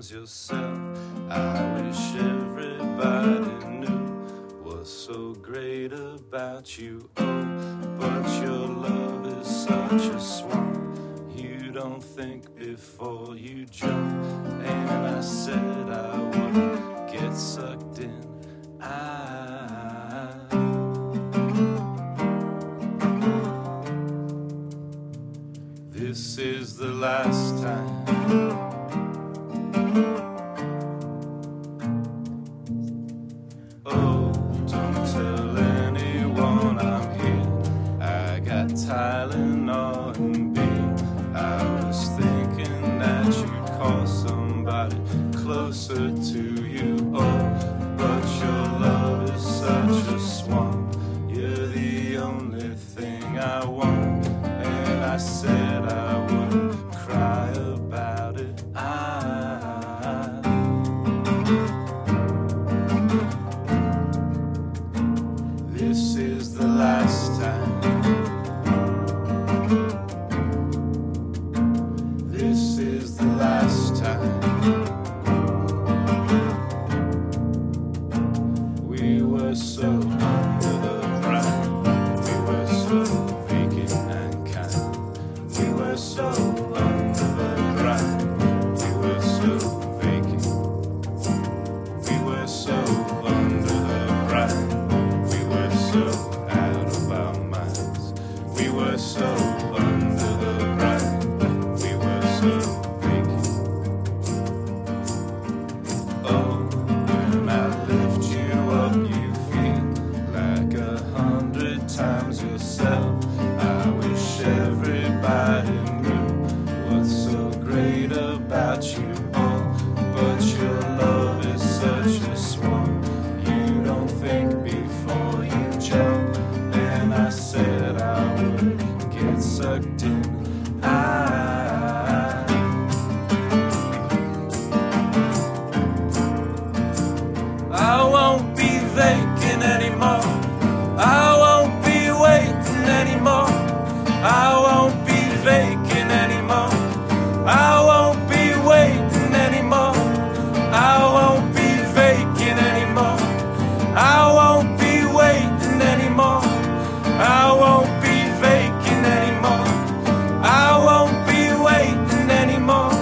times yourself. I wish everybody knew what's so great about you. Oh, but your love is such a swamp. You don't think before you jump. And I said I wouldn't get sucked in. This is the last time. Oh, don't tell anyone I'm here. I got Tylenol and beer. I was thinking that you'd call somebody closer to you. Oh, but your love is such a swamp. You're the only thing I want. And I said I wouldn't cry about it. This is the last time. This is the last time. We were so under the ground. We were so vacant and kind. We were so under the ground. We were so vacant. We were so under the ground. We were so out of our minds. We were so under the ground. We were so vacant. Oh, when I lift you up, you feel like 100 times yourself. I wish everybody knew what's so great about you. Oh, but your love is such a swamp. You don't think before you jump. And I said I would get sucked in. I won't be vacant anymore. I won't be waiting anymore. I won't be vacant anymore. I won't be waiting anymore. I won't be vacant anymore. I won't be waiting anymore. I won't be vacant anymore. I won't be waiting anymore.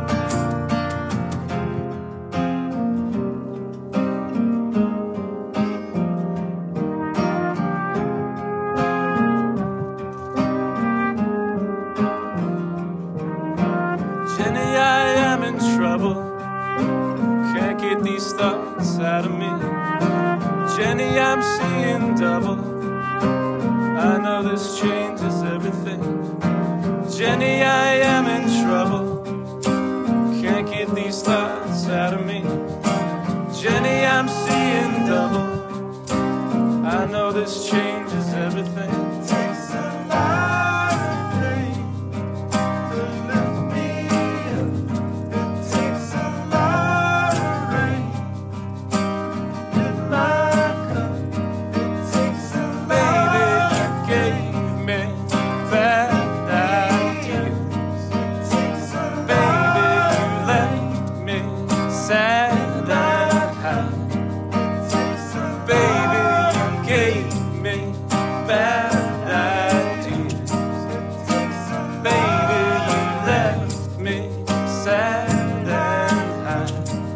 Jenny, I am in trouble. Can't get these thoughts out of me. Jenny, I'm seeing double. I know this changes everything. Jenny, I am in trouble. Can't get these thoughts out of me. Jenny, I'm seeing double. I know this changes everything. Takes a lot of pain to lift me up. It takes a lot of rain in my cup. It takes a lot. You gave me bad ideas. It takes a lot. Baby, you left me sad and high. It takes a lot. Baby, you gave me bad ideas. It takes a lot. Baby, you left me sad and high.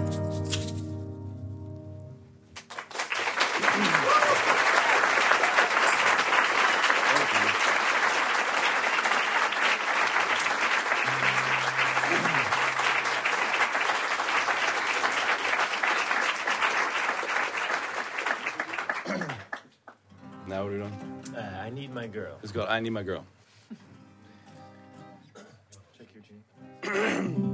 Now what are we doing? I Need My Girl. Let's go. I Need My Girl. Check your gene.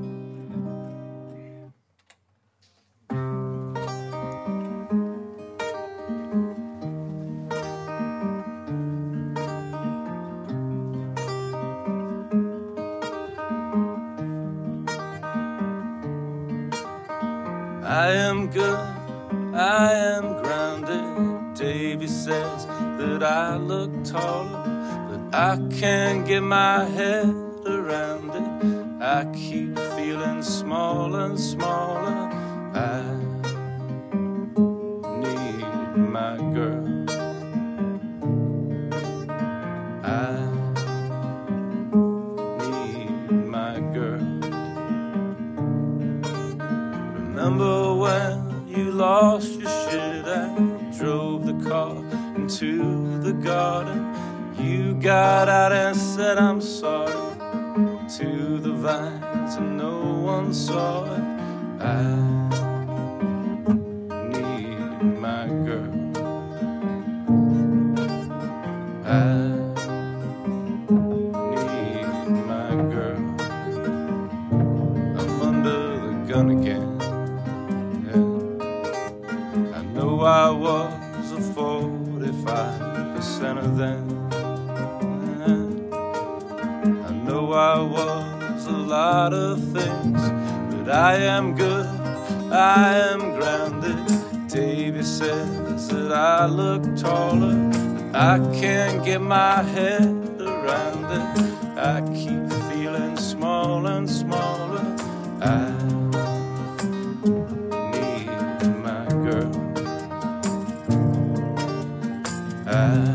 I am good, I am grounded. Davy says that I look taller, but I can't get my head around it. I keep feeling small and smaller. I need my girl. I need my girl. Remember when you lost your shit? I drove the car into the garden. You got out and said I'm sorry to the vines, and no one saw it. I need my girl. I need my girl. I'm under the gun again. Yeah. I know I was a 45% of them. I was a lot of things, but I am good, I am grounded. Davy says that I look taller, but I can't get my head around it. I keep feeling small and smaller. I need my girl. I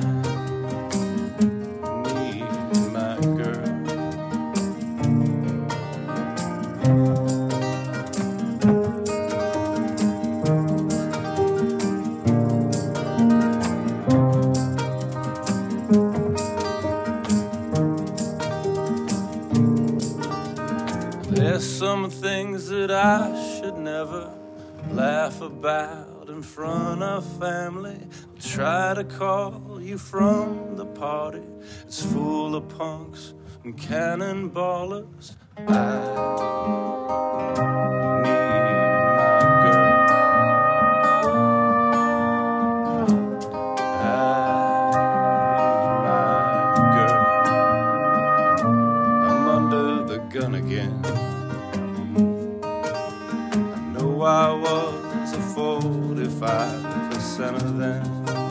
There's some things that I should never laugh about in front of family. I'll try to call you from the party. It's full of punks and cannonballers. I again. I know I was a 45% of them.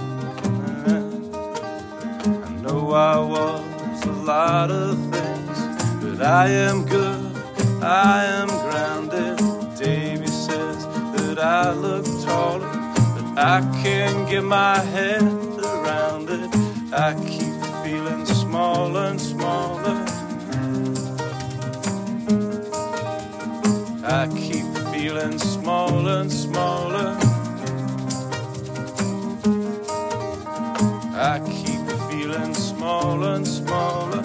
I know I was a lot of things, but I am good, I am grounded. Davy says that I look taller, but I can't get my head around it. I keep feeling smaller and smaller. I keep feeling smaller and smaller. I keep feeling smaller and smaller.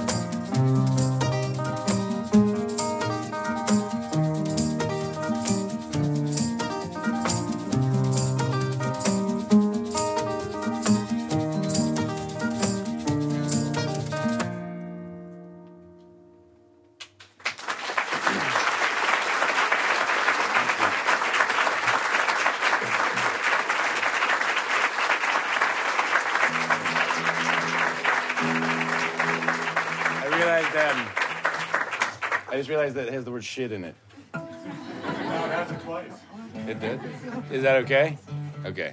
I just realized that it has the word shit in it. No, it has it twice. It did? Is that okay? Okay.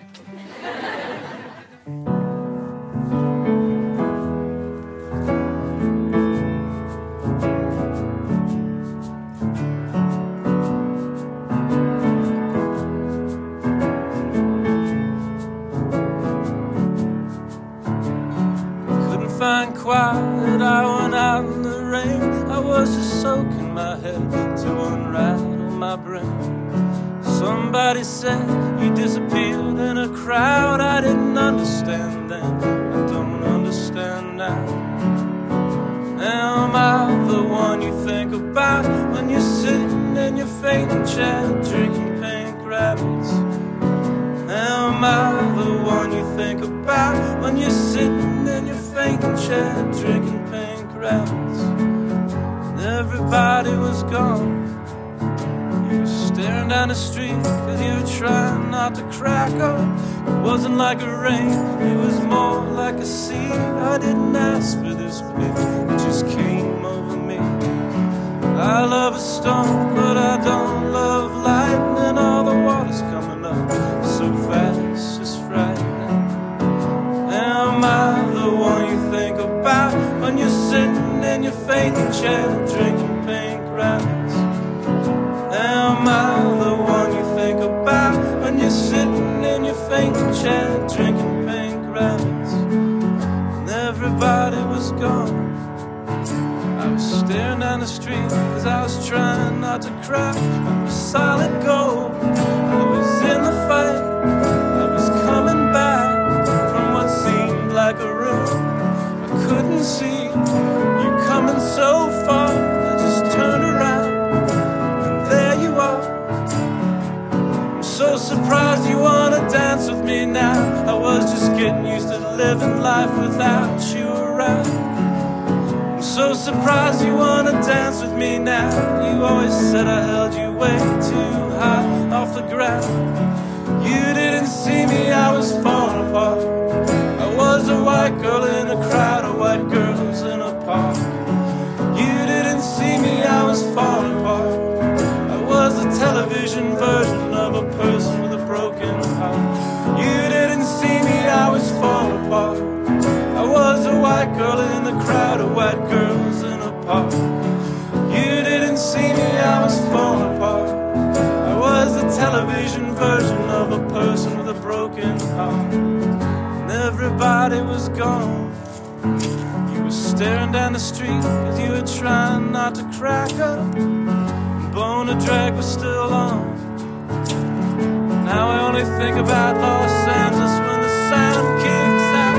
Couldn't find quiet, I went out in the rain. I was just soaking my head to unravel my brain. Somebody said you disappeared in a crowd. I didn't understand then, I don't understand now. Am I the one you think about when you're sitting in your fainting chair drinking pink rabbits? Am I the one you think about when you're sitting in your fainting chair drinking pink rabbits? Everybody was gone. You were staring down the street cause you were trying not to crack up. It wasn't like a rain, it was more like a sea. I didn't ask for this pit, it just came over me. I love a storm, but I don't love lightning. All the water's coming up so fast, it's frightening. Am I the one you think about when you're sitting in your fainting chair drinking pink rabbit? the street, cause I was trying not to cry. I was solid gold, I was in the fight, I was coming back from what seemed like a room I couldn't see. You coming so far, I just turned around, and there you are. I'm so surprised you wanna dance with me now. I was just getting used to living life without you around. I'm so surprised you wanna dance with me now. You always said I held you way too high off the ground. You didn't see me, I was falling apart. I was a white girl in a crowd of white girls in a park. You didn't see me, I was falling apart. I was a television version of a person with a broken heart. You didn't see me, I was falling apart. I was a white girl in the crowd of white girls in a park. You didn't see me, I was falling apart. I was the television version of a person with a broken heart. And everybody was gone. You were staring down the street cause you were trying not to crack up. Bone and drag was still on. Now I only think about Los Angeles when the sound kicks out.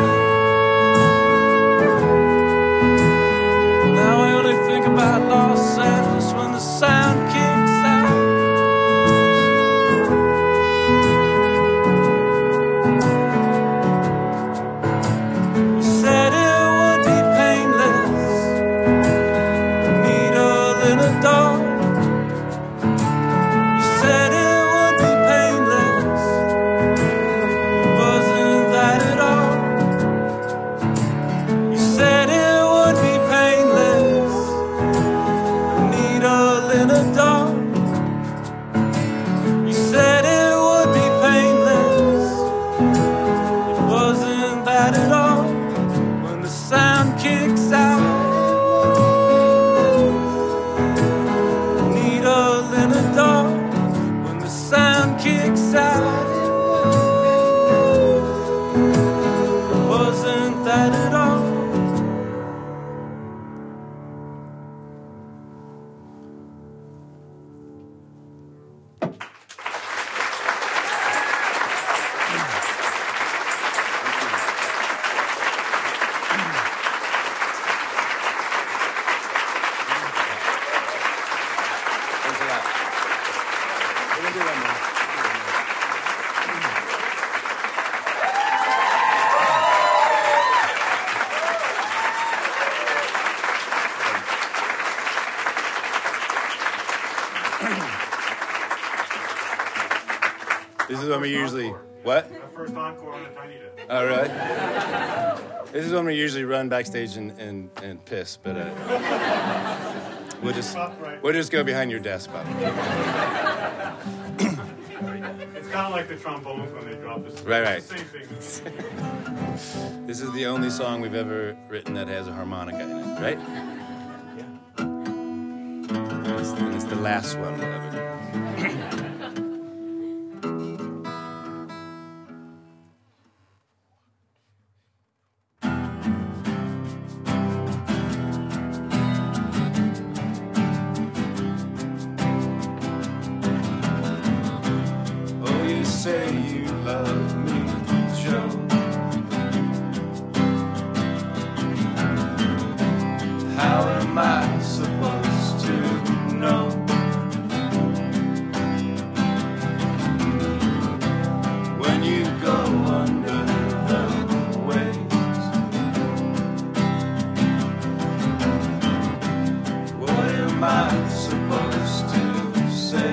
Now I only think about Los Angeles when the sound kicks out. You said it would be painless, a needle in a dog. You said it would be painless, it wasn't that at all. You said it would be painless, a needle in a dog. You said it would be painless, it wasn't that at all. When the sound kicks out, a needle in a dog. When the sound kicks out, it wasn't that at all. Thanks a lot. We're gonna do one more. This is when we usually what? Our first encore on the Tiny Desk. Oh, really? This is when we usually run backstage and piss, but we'll just go behind your desk, Bob. It's kind of like the trombones when they drop this. Right. It's the same thing. This is the only song we've ever written that has a harmonica in it, right? Yeah. And it's the last one we'll ever do. Oh, you say you love me, Joe. How am I supposed to know? When you go under the waves, what am I supposed to say?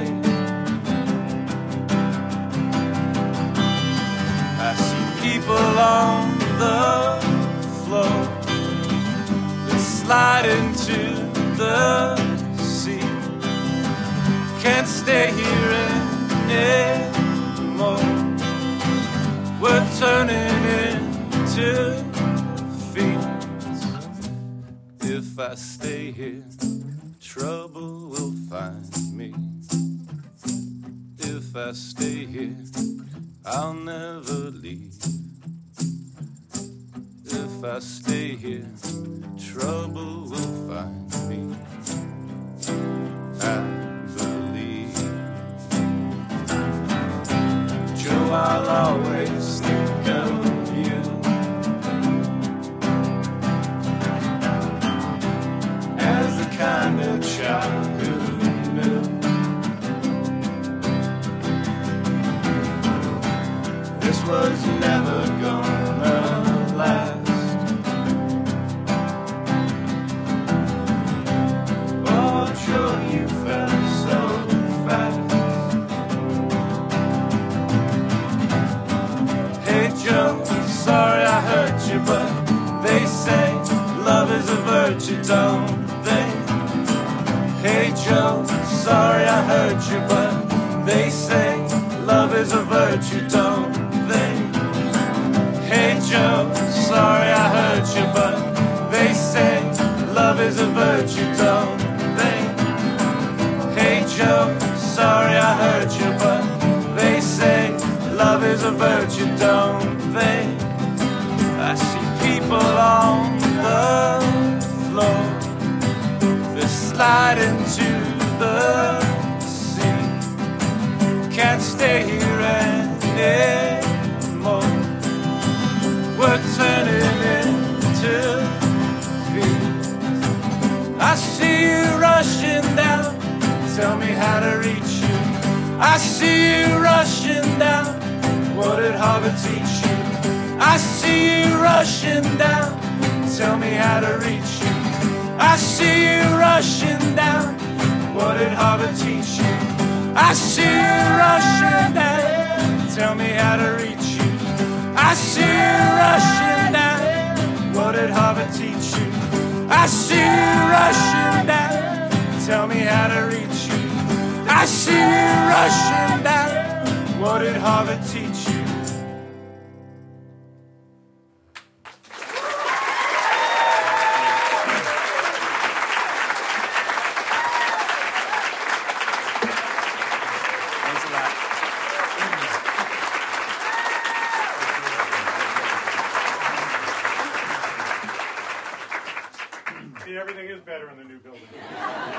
I see people on the floor that slide into the sea. Can't stay here anymore. We're turning into fiends. If I stay here, trouble will find me. If I stay here, I'll never leave. If I stay here, trouble will find me. always think of you. As the kind of child who knew this was never gonna last. Oh, I'm sure you felt so fast. Hey Joe, sorry I hurt you, but they say love is a virtue, don't they? Hey Joe, sorry I hurt you, but they say love is a virtue, don't they? Hey Joe, sorry I hurt you, but they say love is a virtue, don't they? Hey Joe, sorry I hurt you, but they say love is a virtue, don't they? I see people on the floor, they slide into the sea. Can't stay here anymore. We're turning into thieves. I see you rushing down, tell me how to reach you. I see you rushing down, what did Harvard teach you? I see you rushing down, tell me how to reach you. I see you rushing down, what did Harvard teach you? I see you rushing down, tell me how to reach you. I see you rushing down, what did Harvard teach you? I see you rushing down, tell me how to reach you. I see you rushing down, what did Harvard teach you? Thanks a lot. See, everything is better in the new building.